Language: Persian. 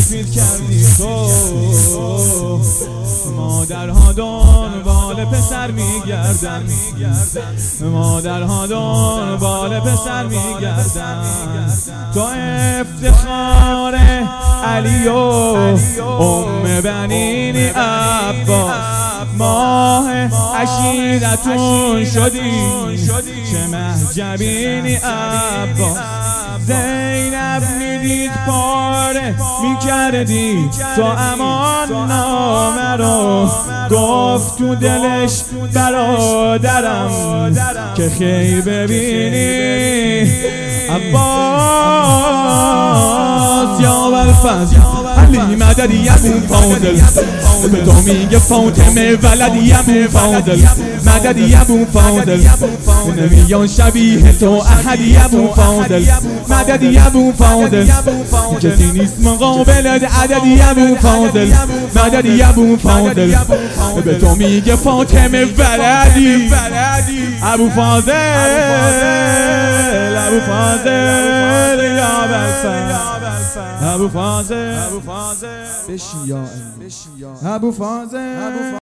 سفید کردی تو. مادرها دنبال پسر میگردن، مادرها دنبال پسر میگردن. تو افتخار علی و ام بنین عباس، ماه عشیرتون شدی چه محجبینی عباس. زینب میدید پاره میکردی تو امان نامه رو، گفت تو دلش برادرم که خیر ببینی عباس. یا والفضل علی مددی ابو فاضل، به تو میگه فاطمه ولدی ابو فاضل، مددی ابو فاضل. نمیان شبیه تو احدی ابو فاضل، مددی ابو فاضل. کسی نیست مقابلت عددی ابو فاضل، مددی ابو فاضل. به تو میگه فاطمه ولدی ابو فاضل، ابو فاضل یا بلفن، ابو فاضل بشی یا ابو فاضل.